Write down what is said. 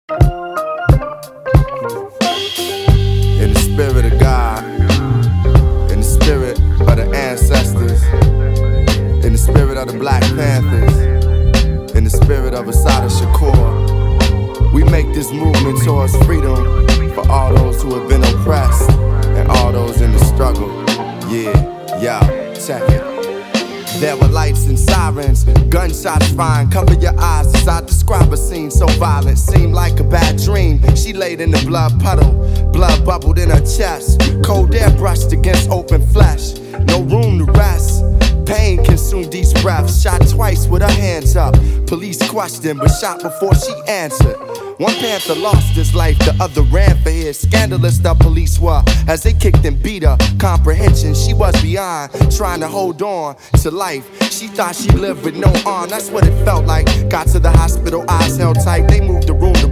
In the spirit of God, in the spirit of the ancestors, in the spirit of the Black Panthers, in the spirit of Assata Shakur, we make this movement towards freedom for all those who have been oppressed and all those in the struggle. Yeah, y'all, check it. There were lights and sirens, gunshots flying. Cover your eyes as I describe a scene so violent, seemed like a bad dream. She laid in the blood puddle, blood bubbled in her chest. Cold air brushed against open flesh, no room to rest. Pain consumed each breath, shot twice with her hands up. Police questioned, but shot before she answered. One Panther lost his life, the other ran for his. Scandalous the police were, as they kicked and beat her. Comprehension, she was beyond, trying to hold on to life. She thought she lived with no arm, that's what it felt like. Got to the hospital, eyes held tight. They moved the room